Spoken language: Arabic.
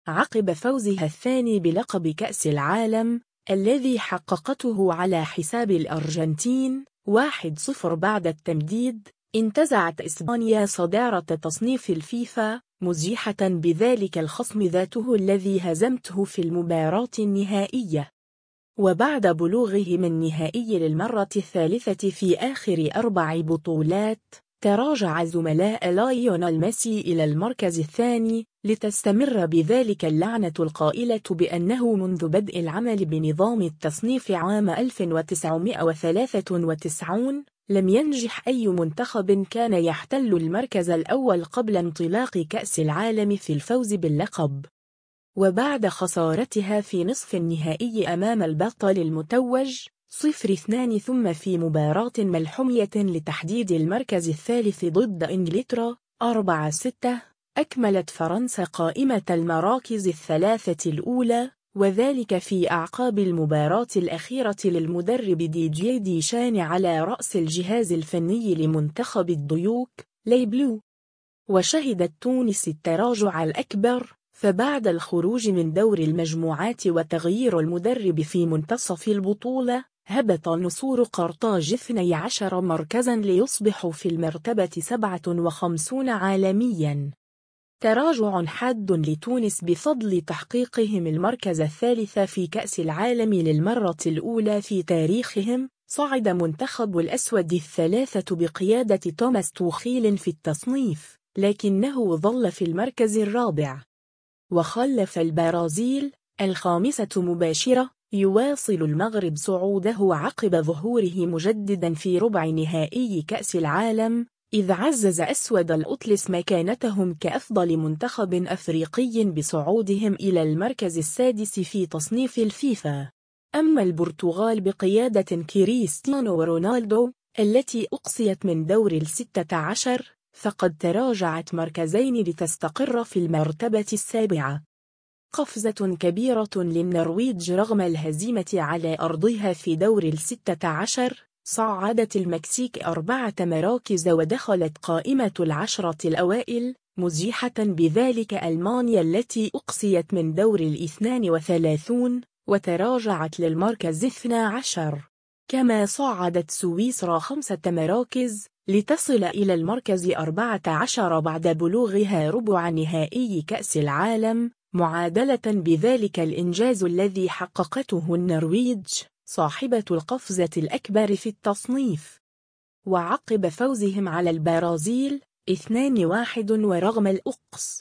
عقب فوزها الثاني بلقب كأس العالم الذي حققته على حساب الأرجنتين 1-0 بعد التمديد، انتزعت إسبانيا صدارة تصنيف الفيفا، مزيحة بذلك الخصم ذاته الذي هزمته في المباراة النهائية. وبعد بلوغهم النهائي للمرة الثالثة في آخر 4 بطولات، تراجع زملاء ليونيل ميسي إلى المركز الثاني، لتستمر بذلك اللعنة القائلة بأنه منذ بدء العمل بنظام التصنيف عام 1993 لم ينجح أي منتخب كان يحتل المركز الأول قبل انطلاق كأس العالم في الفوز باللقب. وبعد خسارتها في نصف النهائي أمام البطل المتوج 0-2 ثم في مباراة ملحمية لتحديد المركز الثالث ضد إنجلترا 4-6، أكملت فرنسا قائمة المراكز الثلاثة الأولى، وذلك في أعقاب المباراة الأخيرة للمدرب ديدييه ديشان على رأس الجهاز الفني لمنتخب الضيوك لي بلو. وشهدت تونس التراجع الأكبر، فبعد الخروج من دور المجموعات وتغيير المدرب في منتصف البطولة، هبط نسور قرطاج 12 مركزا ليصبحوا في المرتبة 57 عالميا. تراجع حاد لتونس بفضل تحقيقهم المركز الثالث في كأس العالم للمرة الأولى في تاريخهم. صعد منتخب الأسود الثلاثة بقيادة توماس توخيل في التصنيف، لكنه ظل في المركز الرابع. وخلف البرازيل الخامسة مباشرة، يواصل المغرب صعوده عقب ظهوره مجددا في ربع نهائي كأس العالم، إذ عزز أسود الأطلس مكانتهم كأفضل منتخب أفريقي بصعودهم إلى المركز السادس في تصنيف الفيفا. أما البرتغال بقيادة كريستيانو رونالدو التي أقصيت من دور 16 فقد تراجعت مركزين لتستقر في المرتبة السابعة. قفزة كبيرة للنرويج رغم الهزيمة على أرضها في دور 16، صعدت المكسيك 4 مراكز ودخلت قائمة 10 الأوائل، مزيحة بذلك ألمانيا التي أقصيت من دور 32 وتراجعت للمركز 12. كما صعدت سويسرا 5 مراكز لتصل إلى المركز 14 بعد بلوغها ربع نهائي كأس العالم، معادلة بذلك الإنجاز الذي حققته النرويج صاحبة القفزة الأكبر في التصنيف. وعقب فوزهم على البرازيل 2-1 ورغم الأقص